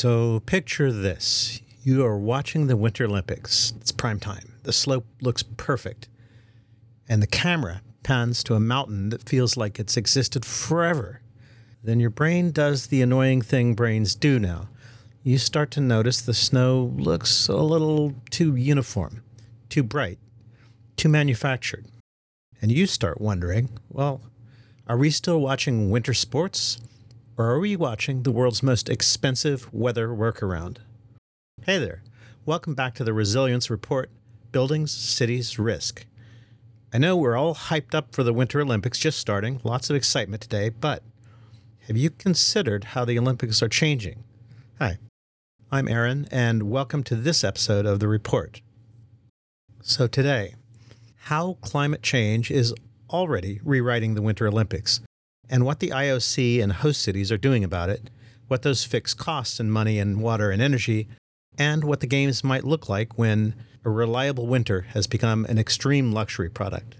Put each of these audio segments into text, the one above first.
So picture this. You are watching the Winter Olympics. It's prime time. The slope looks perfect. And the camera pans to a mountain that feels like it's existed forever. Then your brain does the annoying thing brains do now. You start to notice the snow looks a little too uniform, too bright, too manufactured. And you start wondering, well, are we still watching winter sports? Or are we watching the world's most expensive weather workaround? Hey there. Welcome back to the Resilience Report, Buildings, Cities, Risk. I know we're all hyped up for the Winter Olympics just starting, lots of excitement today, but have you considered how the Olympics are changing? Hi, I'm Aaron, and welcome to this episode of the report. So today, how climate change is already rewriting the Winter Olympics, and what the IOC and host cities are doing about it, what those fixed costs in money and water and energy, and what the games might look like when a reliable winter has become an extreme luxury product.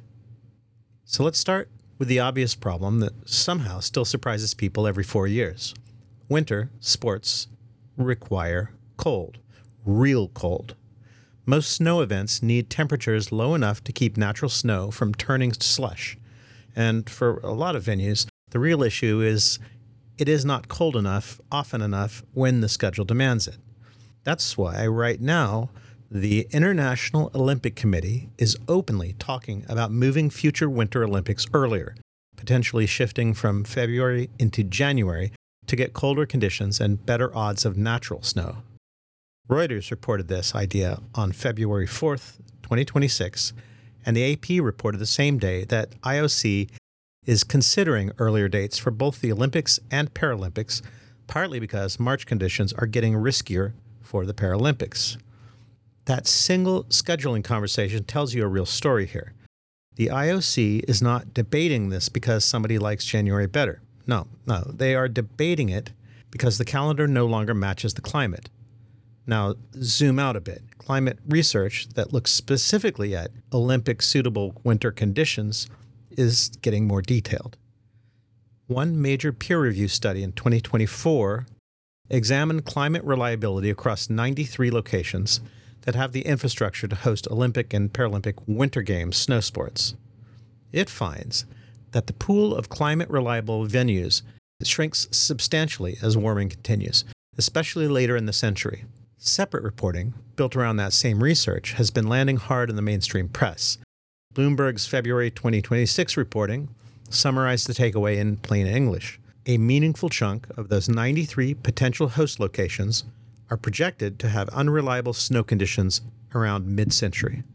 So let's start with the obvious problem that somehow still surprises people every 4 years. Winter sports require cold, real cold. Most snow events need temperatures low enough to keep natural snow from turning to slush. And for a lot of venues, the real issue is it is not cold enough, often enough, when the schedule demands it. That's why right now, the International Olympic Committee is openly talking about moving future Winter Olympics earlier, potentially shifting from February into January to get colder conditions and better odds of natural snow. Reuters reported this idea on February 4th, 2026, and the AP reported the same day that IOC is considering earlier dates for both the Olympics and Paralympics, partly because March conditions are getting riskier for the Paralympics. That single scheduling conversation tells you a real story here. The IOC is not debating this because somebody likes January better. No, they are debating it because the calendar no longer matches the climate. Now, zoom out a bit. Climate research that looks specifically at Olympic-suitable winter conditions is getting more detailed. One major peer-review study in 2024 examined climate reliability across 93 locations that have the infrastructure to host Olympic and Paralympic Winter Games snow sports. It finds that the pool of climate-reliable venues shrinks substantially as warming continues, especially later in the century. Separate reporting, built around that same research, has been landing hard in the mainstream press. Bloomberg's February 2026 reporting summarized the takeaway in plain English. A meaningful chunk of those 93 potential host locations are projected to have unreliable snow conditions around mid-century.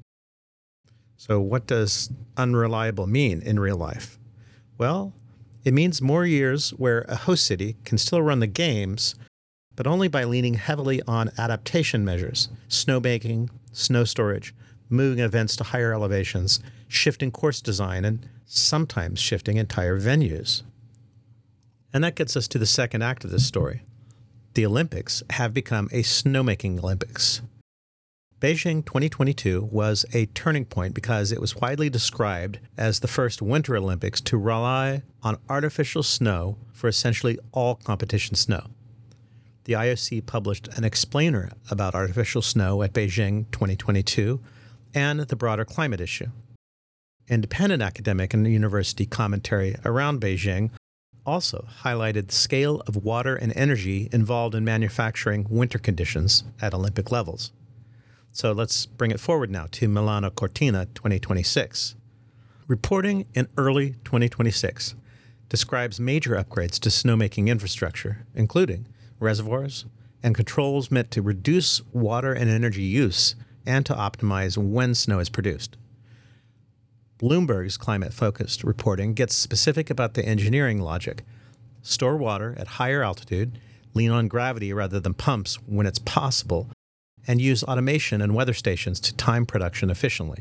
So what does unreliable mean in real life? Well, it means more years where a host city can still run the games, but only by leaning heavily on adaptation measures, snowmaking, snow storage, moving events to higher elevations, shifting course design, and sometimes shifting entire venues. And that gets us to the second act of this story. The Olympics have become a snowmaking Olympics. Beijing 2022 was a turning point because it was widely described as the first Winter Olympics to rely on artificial snow for essentially all competition snow. The IOC published an explainer about artificial snow at Beijing 2022 and the broader climate issue. Independent academic and university commentary around Beijing also highlighted the scale of water and energy involved in manufacturing winter conditions at Olympic levels. So let's bring it forward now to Milano Cortina 2026. Reporting in early 2026 describes major upgrades to snowmaking infrastructure, including reservoirs and controls meant to reduce water and energy use and to optimize when snow is produced. Bloomberg's climate-focused reporting gets specific about the engineering logic. Store water at higher altitude, lean on gravity rather than pumps when it's possible, and use automation and weather stations to time production efficiently.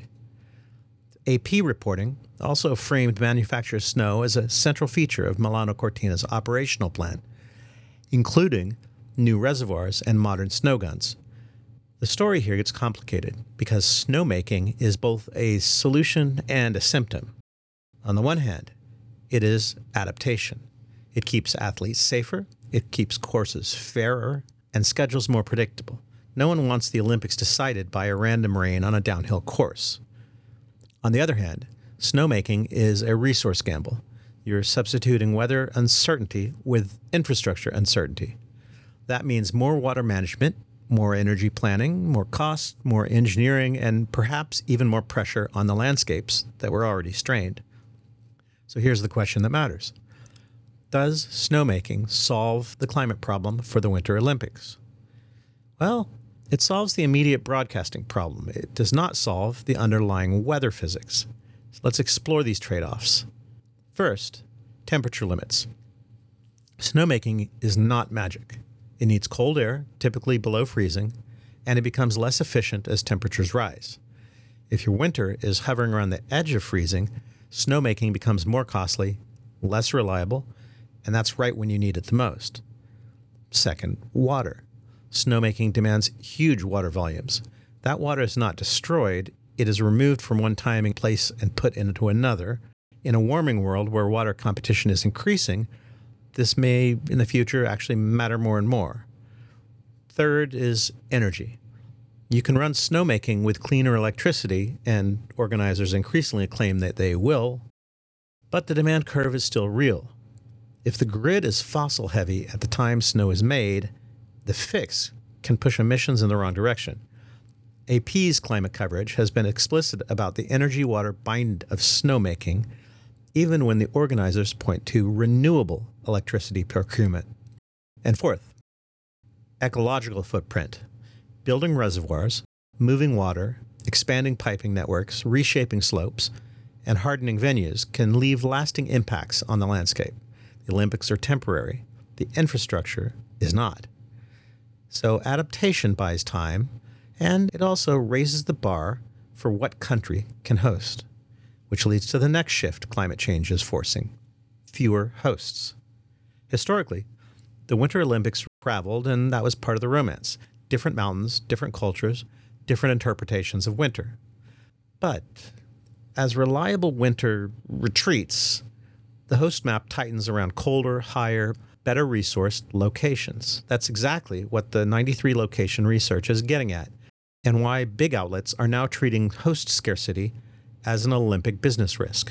AP reporting also framed manufactured snow as a central feature of Milano Cortina's operational plan, including new reservoirs and modern snow guns. The story here gets complicated because snowmaking is both a solution and a symptom. On the one hand, it is adaptation. It keeps athletes safer, it keeps courses fairer, and schedules more predictable. No one wants the Olympics decided by a random rain on a downhill course. On the other hand, snowmaking is a resource gamble. You're substituting weather uncertainty with infrastructure uncertainty. That means more water management, more energy planning, more cost, more engineering, and perhaps even more pressure on the landscapes that were already strained. So here's the question that matters. Does snowmaking solve the climate problem for the Winter Olympics? Well, it solves the immediate broadcasting problem. It does not solve the underlying weather physics. So let's explore these trade-offs. First, temperature limits. Snowmaking is not magic. It needs cold air, typically below freezing, and it becomes less efficient as temperatures rise. If your winter is hovering around the edge of freezing, snowmaking becomes more costly, less reliable, and that's right when you need it the most. Second, water. Snowmaking demands huge water volumes. That water is not destroyed, it is removed from one timing place and put into another. In a warming world where water competition is increasing, this may, in the future, actually matter more and more. Third is energy. You can run snowmaking with cleaner electricity, and organizers increasingly claim that they will, but the demand curve is still real. If the grid is fossil heavy at the time snow is made, the fix can push emissions in the wrong direction. AP's climate coverage has been explicit about the energy-water bind of snowmaking, even when the organizers point to renewable electricity procurement. And fourth, ecological footprint. Building reservoirs, moving water, expanding piping networks, reshaping slopes, and hardening venues can leave lasting impacts on the landscape. The Olympics are temporary. The infrastructure is not. So adaptation buys time, and it also raises the bar for what country can host, which leads to the next shift climate change is forcing: fewer hosts. Historically, the Winter Olympics traveled, and that was part of the romance. Different mountains, different cultures, different interpretations of winter. But as reliable winter retreats, the host map tightens around colder, higher, better resourced locations. That's exactly what the 93 location research is getting at, and why big outlets are now treating host scarcity as an Olympic business risk.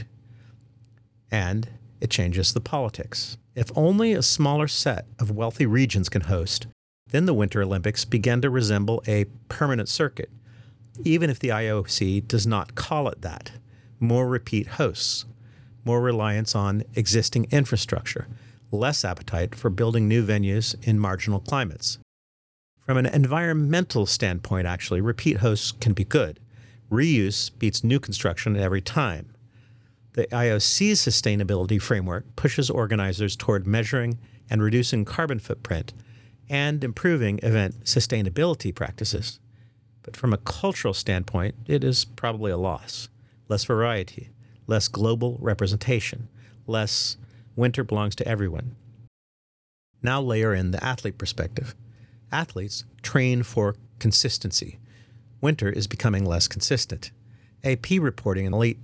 And it changes the politics. If only a smaller set of wealthy regions can host, then the Winter Olympics begin to resemble a permanent circuit, even if the IOC does not call it that. More repeat hosts, more reliance on existing infrastructure, less appetite for building new venues in marginal climates. From an environmental standpoint, actually, repeat hosts can be good. Reuse beats new construction every time. The IOC's sustainability framework pushes organizers toward measuring and reducing carbon footprint and improving event sustainability practices. But from a cultural standpoint, it is probably a loss. Less variety, less global representation, less winter belongs to everyone. Now layer in the athlete perspective. Athletes train for consistency. Winter is becoming less consistent. AP reporting in late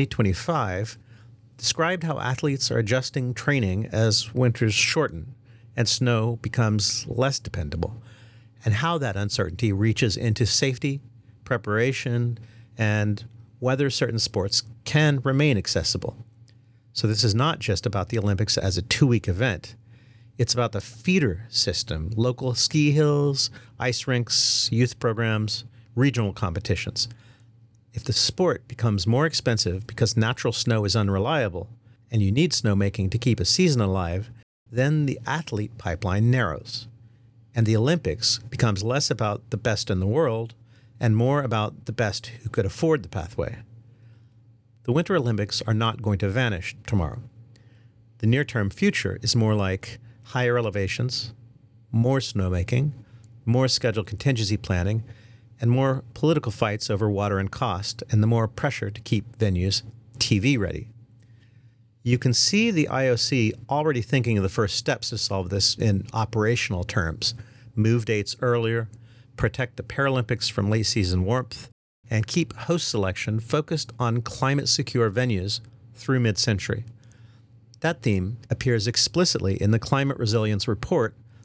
2025 described how athletes are adjusting training as winters shorten and snow becomes less dependable, and how that uncertainty reaches into safety, preparation, and whether certain sports can remain accessible. So this is not just about the Olympics as a 2-week event. It's about the feeder system, local ski hills, ice rinks, youth programs, regional competitions. If the sport becomes more expensive because natural snow is unreliable and you need snowmaking to keep a season alive, then the athlete pipeline narrows. And the Olympics becomes less about the best in the world and more about the best who could afford the pathway. The Winter Olympics are not going to vanish tomorrow. The near-term future is more like higher elevations, more snowmaking, more scheduled contingency planning, and more political fights over water and cost, and the more pressure to keep venues TV ready. You can see the IOC already thinking of the first steps to solve this in operational terms: move dates earlier, protect the Paralympics from late season warmth, and keep host selection focused on climate-secure venues through mid-century. That theme appears explicitly in the Climate Resilience Report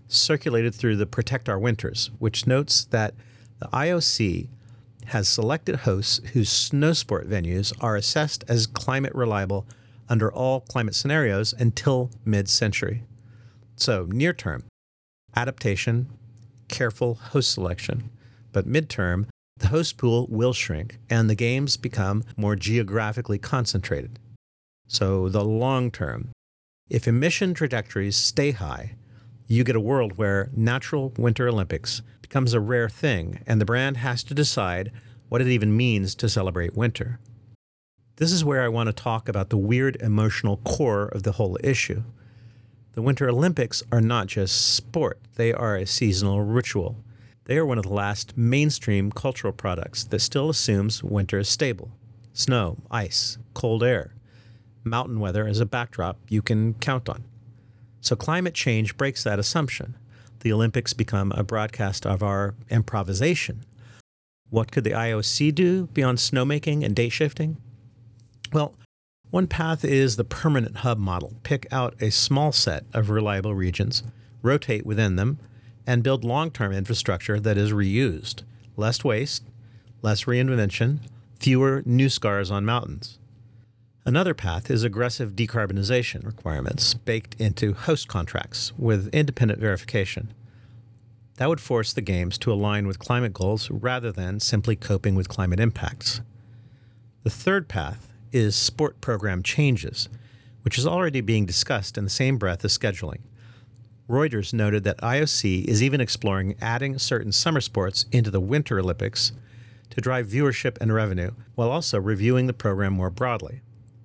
circulated through the Protect Our Winters, which notes that the IOC has selected hosts whose snowsport venues are assessed as climate reliable under all climate scenarios until mid-century. So near term, adaptation, careful host selection, but midterm, the host pool will shrink and the games become more geographically concentrated. So the long term, if emission trajectories stay high, you get a world where natural Winter Olympics becomes a rare thing and the brand has to decide what it even means to celebrate winter. This is where I want to talk about the weird emotional core of the whole issue. The Winter Olympics are not just sport, they are a seasonal ritual. They are one of the last mainstream cultural products that still assumes winter is stable. Snow, ice, cold air, mountain weather as a backdrop you can count on. So climate change breaks that assumption. The Olympics become a broadcast of our improvisation. What could the IOC do beyond snowmaking and date shifting? Well, one path is the permanent hub model. Pick out a small set of reliable regions, rotate within them, and build long-term infrastructure that is reused. Less waste, less reinvention, fewer new scars on mountains. Another path is aggressive decarbonization requirements baked into host contracts with independent verification. That would force the games to align with climate goals rather than simply coping with climate impacts. The third path is sport program changes, which is already being discussed in the same breath as scheduling. Reuters noted that IOC is even exploring adding certain summer sports into the Winter Olympics to drive viewership and revenue, while also reviewing the program more broadly.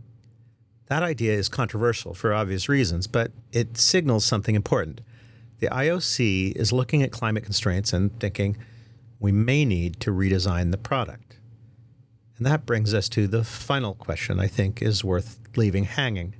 That idea is controversial for obvious reasons, but it signals something important. The IOC is looking at climate constraints and thinking, we may need to redesign the product. And that brings us to the final question I think is worth leaving hanging.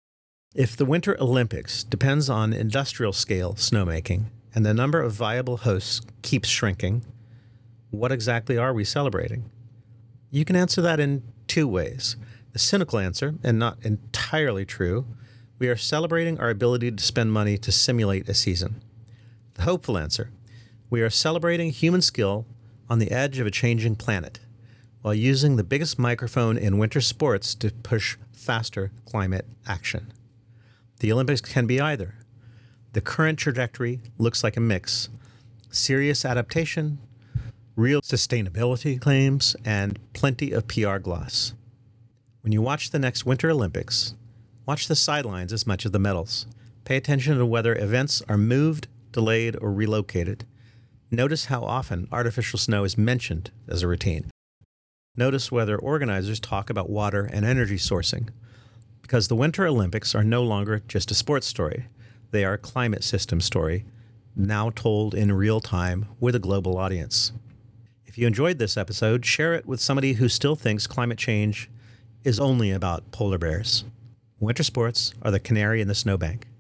If the Winter Olympics depends on industrial-scale snowmaking and the number of viable hosts keeps shrinking, what exactly are we celebrating? You can answer that in two ways. The cynical answer, and not entirely true, we are celebrating our ability to spend money to simulate a season. The hopeful answer, we are celebrating human skill on the edge of a changing planet, while using the biggest microphone in winter sports to push faster climate action. The Olympics can be either. The current trajectory looks like a mix: serious adaptation, real sustainability claims, and plenty of PR gloss. When you watch the next Winter Olympics, watch the sidelines as much as the medals. Pay attention to whether events are moved, delayed, or relocated. Notice how often artificial snow is mentioned as a routine. Notice whether organizers talk about water and energy sourcing, because the Winter Olympics are no longer just a sports story. They are a climate system story, now told in real time with a global audience. If you enjoyed this episode, share it with somebody who still thinks climate change is only about polar bears. Winter sports are the canary in the snowbank.